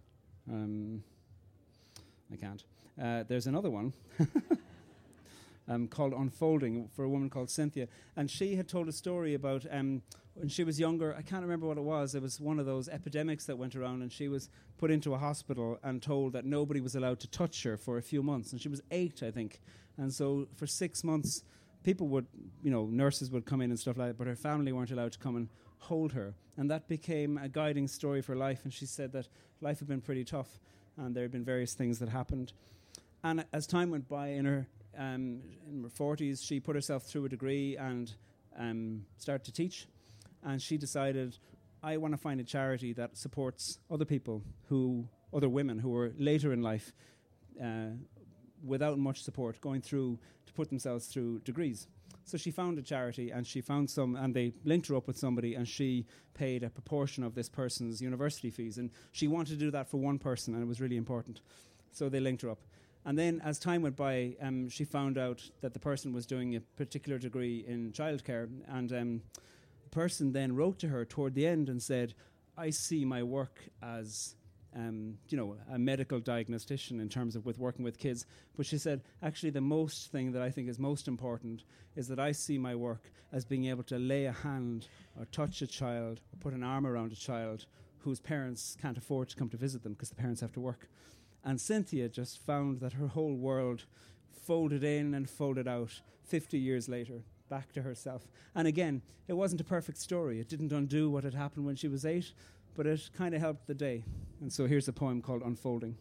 I can't. There's another one called Unfolding for a woman called Cynthia, and she had told a story about when she was younger. I can't remember what it was. It was one of those epidemics that went around, and she was put into a hospital and told that nobody was allowed to touch her for a few months, and she was 8, I think. And so for 6 months, people would, nurses would come in and stuff like that, but her family weren't allowed to come and hold her. And that became a guiding story for life. And she said that life had been pretty tough, and there had been various things that happened. And as time went by, in her 40s, she put herself through a degree and started to teach. And she decided, I want to find a charity that supports other people, other women who were later in life, without much support, going through to put themselves through degrees. So she found a charity, and she found some, and they linked her up with somebody, and she paid a proportion of this person's university fees. And she wanted to do that for one person, and it was really important. So they linked her up. And then as time went by, she found out that the person was doing a particular degree in childcare, and the person then wrote to her toward the end and said, I see my work as a medical diagnostician in terms of with working with kids. But she said, actually, the most thing that I think is most important is that I see my work as being able to lay a hand or touch a child or put an arm around a child whose parents can't afford to come to visit them because the parents have to work. And Cynthia just found that her whole world folded in and folded out 50 years later, back to herself. And again, it wasn't a perfect story. It didn't undo what had happened when she was 8, but it kind of helped the day. And so here's a poem called Unfolding.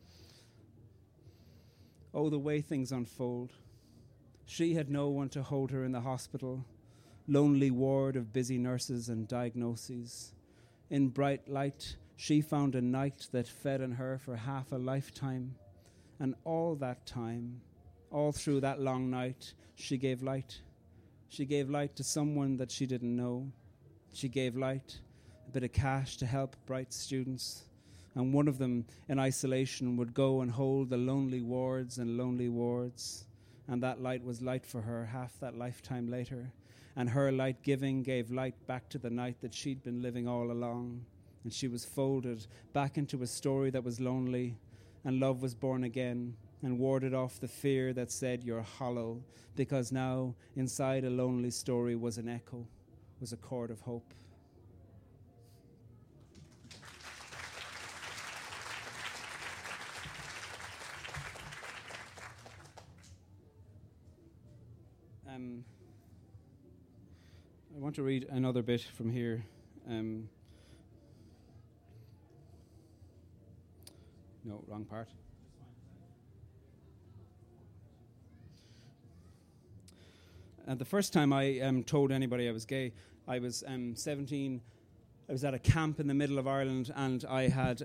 Oh, the way things unfold. She had no one to hold her in the hospital, lonely ward of busy nurses and diagnoses. In bright light, she found a night that fed on her for half a lifetime. And all that time, all through that long night, she gave light. She gave light to someone that she didn't know. She gave light, a bit of cash to help bright students. And one of them, in isolation, would go and hold the lonely wards and lonely wards. And that light was light for her half that lifetime later. And her light giving gave light back to the night that she'd been living all along. And she was folded back into a story that was lonely. And love was born again and warded off the fear that said you're hollow. Because now, inside a lonely story was an echo, was a chord of hope. I want to read another bit from here. No, wrong part. The first time I told anybody I was gay, I was 17. I was at a camp in the middle of Ireland, and I had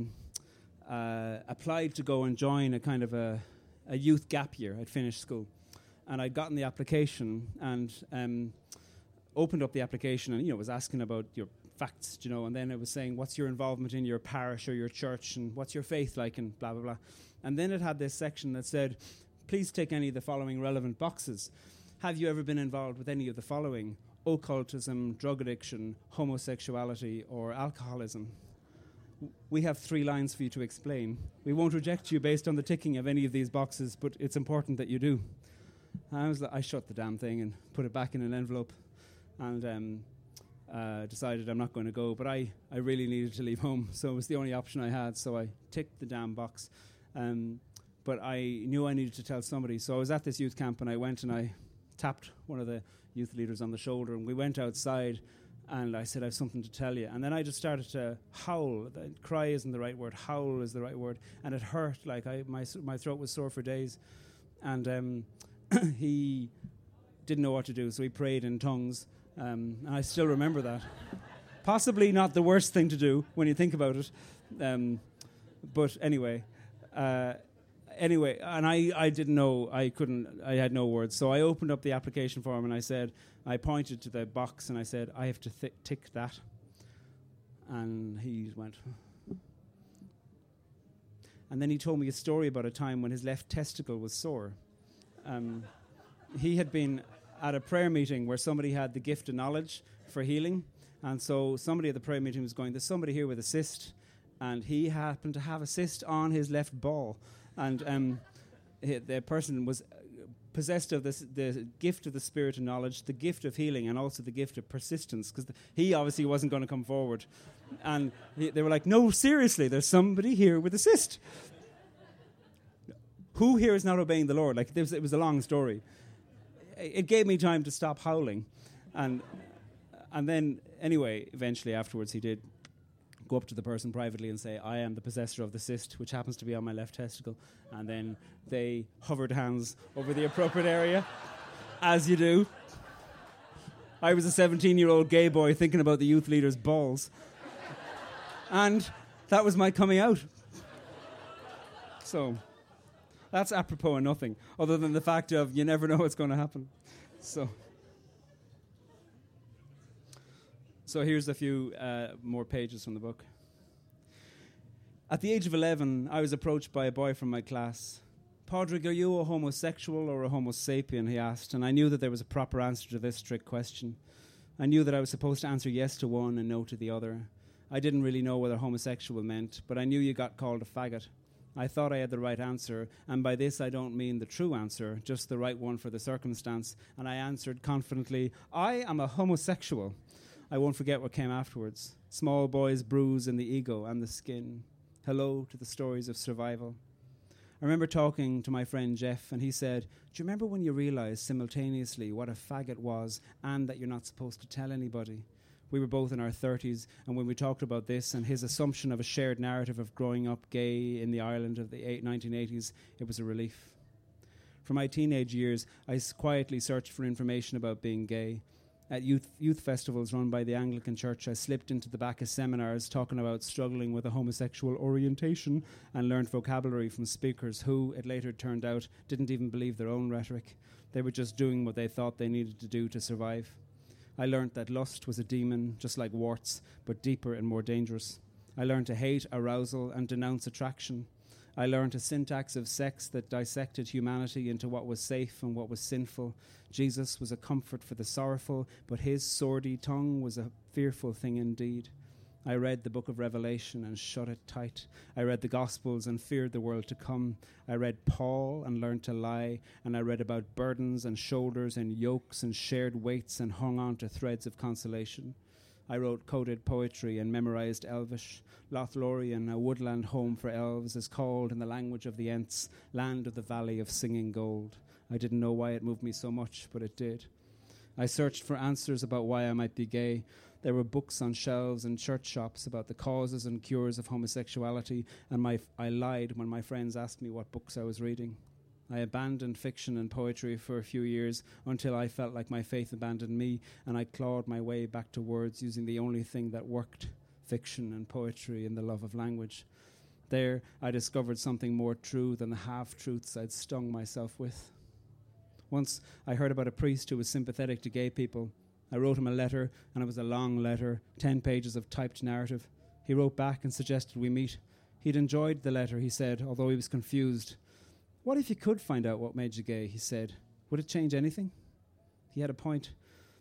applied to go and join a kind of a youth gap year. I'd finished school. And I'd gotten the application and opened up the application and, was asking about your facts, and then it was saying, what's your involvement in your parish or your church, and what's your faith like, and blah, blah, blah. And then it had this section that said, please tick any of the following relevant boxes. Have you ever been involved with any of the following? Occultism, drug addiction, homosexuality, or alcoholism? We have 3 lines for you to explain. We won't reject you based on the ticking of any of these boxes, but it's important that you do. And I shut the damn thing and put it back in an envelope. And decided I'm not going to go. But I really needed to leave home, so it was the only option I had. So I ticked the damn box. But I knew I needed to tell somebody. So I was at this youth camp, and I went and I tapped one of the youth leaders on the shoulder, and we went outside, and I said, I have something to tell you. And then I just started to howl. Cry isn't the right word. Howl is the right word. And it hurt. Like my throat was sore for days. And he didn't know what to do, so he prayed in tongues. And I still remember that. Possibly not the worst thing to do when you think about it. But anyway, and I didn't know, I had no words. So I opened up the application form and I pointed to the box and I said, I have to tick that. And he went. And then he told me a story about a time when his left testicle was sore. He had been at a prayer meeting where somebody had the gift of knowledge for healing. And so somebody at the prayer meeting was going, there's somebody here with a cyst. And he happened to have a cyst on his left ball. And the person was possessed of the gift of the spirit of knowledge, the gift of healing, and also the gift of persistence, because he obviously wasn't going to come forward. And they were like, no, seriously, there's somebody here with a cyst. Who here is not obeying the Lord? Like, it was a long story. It gave me time to stop howling. And then, anyway, eventually afterwards he did go up to the person privately and say, I am the possessor of the cyst, which happens to be on my left testicle. And then they hovered hands over the appropriate area, as you do. I was a 17-year-old gay boy thinking about the youth leader's balls. And that was my coming out. So that's apropos of nothing, other than the fact of you never know what's going to happen. So here's a few more pages from the book. At the age of 11, I was approached by a boy from my class. Padraig, are you a homosexual or a homo sapien, he asked, and I knew that there was a proper answer to this trick question. I knew that I was supposed to answer yes to one and no to the other. I didn't really know what homosexual meant, but I knew you got called a faggot. I thought I had the right answer, and by this I don't mean the true answer, just the right one for the circumstance, and I answered confidently, I am a homosexual. I won't forget what came afterwards. Small boys bruise in the ego and the skin. Hello to the stories of survival. I remember talking to my friend Jeff, and he said, do you remember when you realised simultaneously what a faggot was and that you're not supposed to tell anybody? We were both in our 30s, and when we talked about this and his assumption of a shared narrative of growing up gay in the Ireland of the 1980s, it was a relief. For my teenage years, I quietly searched for information about being gay. At youth festivals run by the Anglican Church, I slipped into the back of seminars talking about struggling with a homosexual orientation and learned vocabulary from speakers who, it later turned out, didn't even believe their own rhetoric. They were just doing what they thought they needed to do to survive. I learned that lust was a demon, just like warts, but deeper and more dangerous. I learned to hate arousal and denounce attraction. I learned a syntax of sex that dissected humanity into what was safe and what was sinful. Jesus was a comfort for the sorrowful, but his swordy tongue was a fearful thing indeed. I read the book of Revelation and shut it tight. I read the Gospels and feared the world to come. I read Paul and learned to lie, and I read about burdens and shoulders and yokes and shared weights and hung on to threads of consolation. I wrote coded poetry and memorized Elvish. Lothlorien, a woodland home for elves, is called in the language of the Ents, land of the valley of singing gold. I didn't know why it moved me so much, but it did. I searched for answers about why I might be gay. There were books on shelves in church shops about the causes and cures of homosexuality, and I lied when my friends asked me what books I was reading. I abandoned fiction and poetry for a few years until I felt like my faith abandoned me, and I clawed my way back to words using the only thing that worked, fiction and poetry and the love of language. There, I discovered something more true than the half-truths I'd stung myself with. Once, I heard about a priest who was sympathetic to gay people. I wrote him a letter, and it was a long letter, 10 pages of typed narrative. He wrote back and suggested we meet. He'd enjoyed the letter, he said, although he was confused. What if you could find out what made you gay, he said. Would it change anything? He had a point.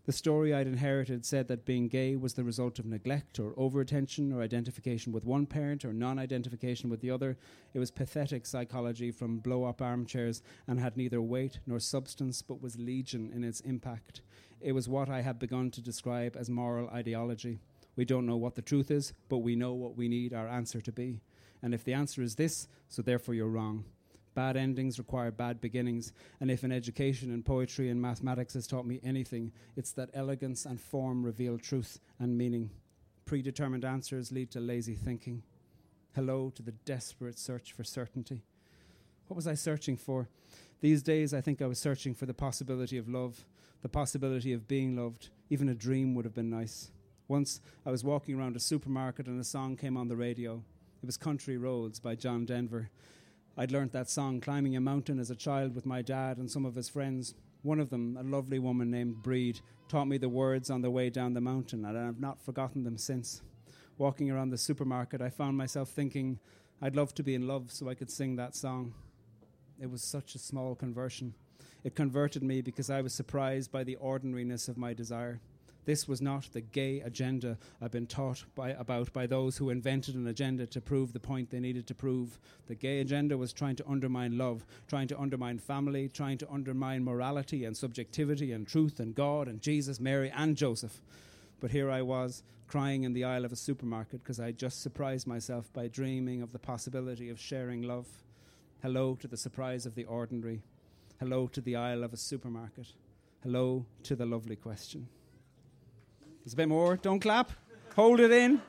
The story I'd inherited said that being gay was the result of neglect or overattention or identification with one parent or non-identification with the other. It was pathetic psychology from blow-up armchairs and had neither weight nor substance but was legion in its impact. It was what I had begun to describe as moral ideology. We don't know what the truth is, but we know what we need our answer to be. And if the answer is this, so therefore you're wrong. Bad endings require bad beginnings, and if an education in poetry and mathematics has taught me anything, it's that elegance and form reveal truth and meaning. Predetermined answers lead to lazy thinking. Hello to the desperate search for certainty. What was I searching for? These days I think I was searching for the possibility of love, the possibility of being loved. Even a dream would have been nice. Once I was walking around a supermarket and a song came on the radio. It was Country Roads by John Denver. I'd learnt that song climbing a mountain as a child with my dad and some of his friends. One of them, a lovely woman named Breed, taught me the words on the way down the mountain, and I've not forgotten them since. Walking around the supermarket, I found myself thinking, I'd love to be in love so I could sing that song. It was such a small conversion. It converted me because I was surprised by the ordinariness of my desire. This was not the gay agenda I've been taught about by those who invented an agenda to prove the point they needed to prove. The gay agenda was trying to undermine love, trying to undermine family, trying to undermine morality and subjectivity and truth and God and Jesus, Mary and Joseph. But here I was, crying in the aisle of a supermarket because I just surprised myself by dreaming of the possibility of sharing love. Hello to the surprise of the ordinary. Hello to the aisle of a supermarket. Hello to the lovely question. There's a bit more. Don't clap. Hold it in.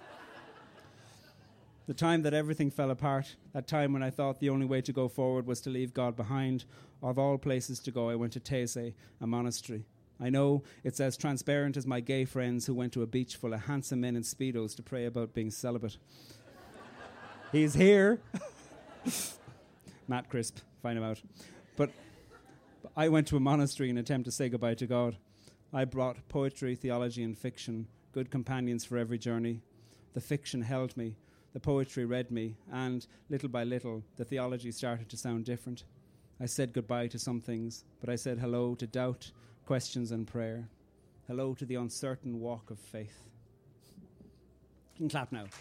The time that everything fell apart, that time when I thought the only way to go forward was to leave God behind. Of all places to go, I went to Taizé, a monastery. I know it's as transparent as my gay friends who went to a beach full of handsome men in Speedos to pray about being celibate. He's here. Matt Crisp, find him out. But I went to a monastery in an attempt to say goodbye to God. I brought poetry, theology, and fiction, good companions for every journey. The fiction held me, the poetry read me, and little by little, the theology started to sound different. I said goodbye to some things, but I said hello to doubt, questions, and prayer. Hello to the uncertain walk of faith. You can clap now.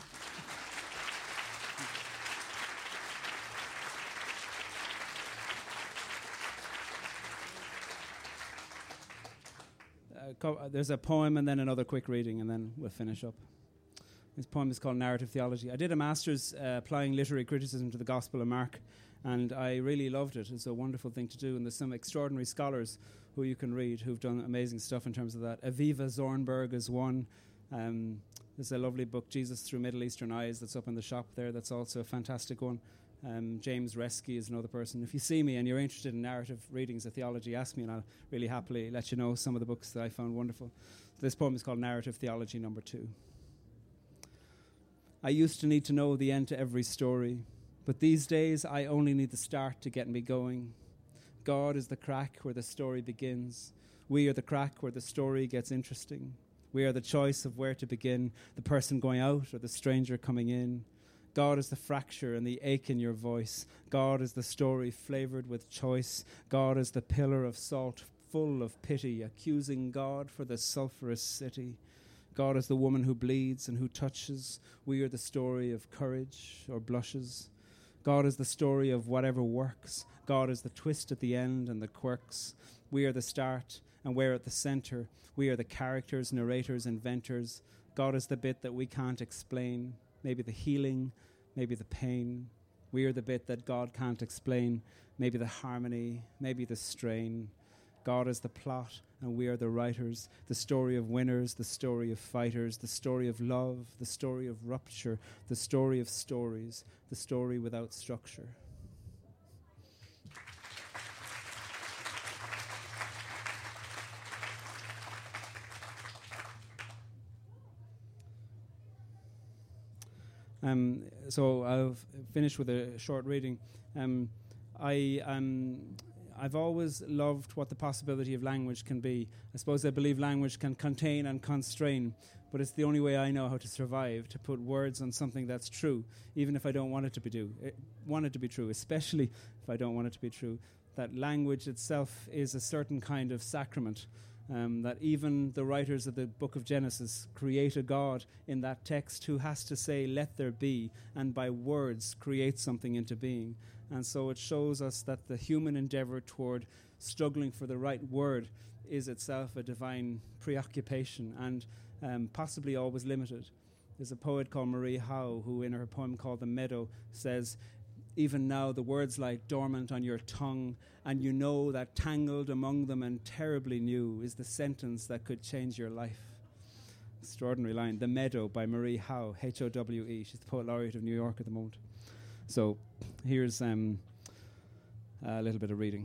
There's a poem and then another quick reading, and then we'll finish up. This poem is called Narrative Theology. I did a master's applying literary criticism to the Gospel of Mark, and I really loved it. It's a wonderful thing to do, and there's some extraordinary scholars who you can read who've done amazing stuff in terms of that. Aviva Zornberg is one. There's a lovely book, Jesus Through Middle Eastern Eyes, that's up in the shop there. That's also a fantastic one. James Reski is another person. If you see me and you're interested in narrative readings of theology, ask me and I'll really happily let you know some of the books that I found wonderful. This poem is called Narrative Theology number 2. I used to need to know the end to every story, but these days I only need the start to get me going. God is the crack where the story begins. We are the crack where the story gets interesting. We are the choice of where to begin, the person going out or the stranger coming in. God is the fracture and the ache in your voice. God is the story flavoured with choice. God is the pillar of salt full of pity, accusing God for the sulphurous city. God is the woman who bleeds and who touches. We are the story of courage or blushes. God is the story of whatever works. God is the twist at the end and the quirks. We are the start and we're at the centre. We are the characters, narrators, inventors. God is the bit that we can't explain. Maybe the healing, maybe the pain. We are the bit that God can't explain. Maybe the harmony, maybe the strain. God is the plot, and we are the writers. The story of winners, the story of fighters, the story of love, the story of rupture, the story of stories, the story without structure. So I'll finish with a short reading. I've always loved what the possibility of language can be. I suppose I believe language can contain and constrain, but it's the only way I know how to survive, to put words on something that's true, even if I don't want it to be true, especially if I don't want it to be true. That language itself is a certain kind of sacrament. that even the writers of the book of Genesis create a God in that text who has to say, let there be, and by words create something into being. And so it shows us that the human endeavor toward struggling for the right word is itself a divine preoccupation and possibly always limited. There's a poet called Marie Howe who in her poem called The Meadow says, even now the words lie dormant on your tongue, and you know that tangled among them and terribly new is the sentence that could change your life. Extraordinary line. The Meadow by Marie Howe, Howe. She's the Poet Laureate of New York at the moment. So here's a little bit of reading.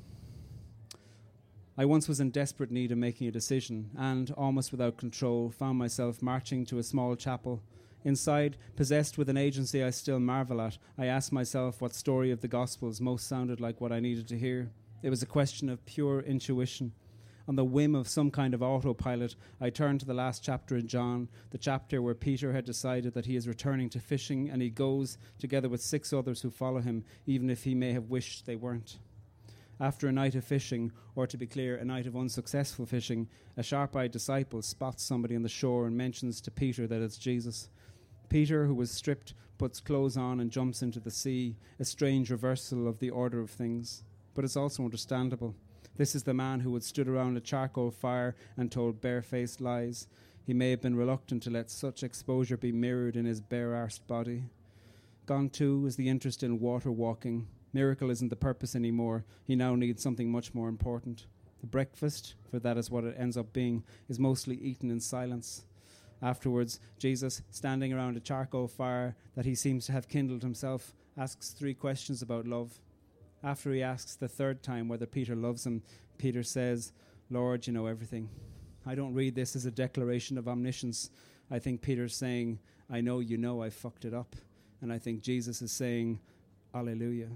I once was in desperate need of making a decision and, almost without control, found myself marching to a small chapel. Inside, possessed with an agency I still marvel at, I asked myself what story of the Gospels most sounded like what I needed to hear. It was a question of pure intuition. On the whim of some kind of autopilot, I turned to the last chapter in John, the chapter where Peter had decided that he is returning to fishing, and he goes, together with 6 others who follow him, even if he may have wished they weren't. After a night of fishing, or to be clear, a night of unsuccessful fishing, a sharp-eyed disciple spots somebody on the shore and mentions to Peter that it's Jesus. Peter, who was stripped, puts clothes on and jumps into the sea, a strange reversal of the order of things. But it's also understandable. This is the man who had stood around a charcoal fire and told barefaced lies. He may have been reluctant to let such exposure be mirrored in his bare-arsed body. Gone too is the interest in water walking. Miracle isn't the purpose anymore. He now needs something much more important. The breakfast, for that is what it ends up being, is mostly eaten in silence. Afterwards, Jesus, standing around a charcoal fire that he seems to have kindled himself, asks 3 questions about love. After he asks the 3rd time whether Peter loves him, Peter says, Lord, you know everything. I don't read this as a declaration of omniscience. I think Peter's saying, I know you know I fucked it up. And I think Jesus is saying, Alleluia.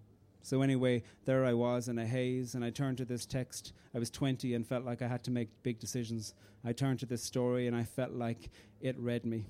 So anyway, there I was in a haze, and I turned to this text. I was 20 and felt like I had to make big decisions. I turned to this story, and I felt like it read me.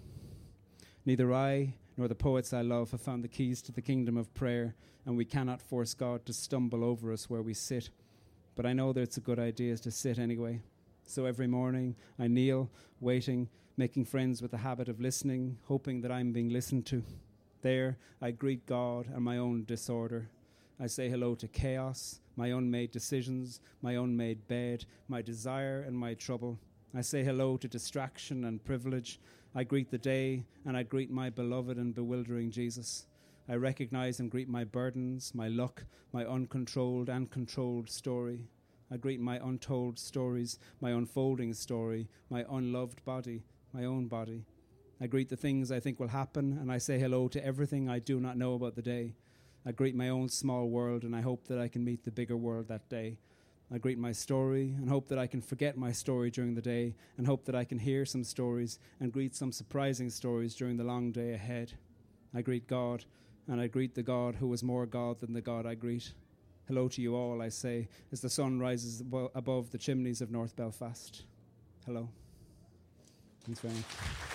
Neither I nor the poets I love have found the keys to the kingdom of prayer, and we cannot force God to stumble over us where we sit. But I know that it's a good idea to sit anyway. So every morning I kneel, waiting, making friends with the habit of listening, hoping that I'm being listened to. There I greet God and my own disorder. I say hello to chaos, my unmade decisions, my unmade bed, my desire and my trouble. I say hello to distraction and privilege. I greet the day, and I greet my beloved and bewildering Jesus. I recognize and greet my burdens, my luck, my uncontrolled and controlled story. I greet my untold stories, my unfolding story, my unloved body, my own body. I greet the things I think will happen, and I say hello to everything I do not know about the day. I greet my own small world, and I hope that I can meet the bigger world that day. I greet my story and hope that I can forget my story during the day, and hope that I can hear some stories and greet some surprising stories during the long day ahead. I greet God, and I greet the God who is more God than the God I greet. Hello to you all, I say, as the sun rises above the chimneys of North Belfast. Hello. Thanks very much.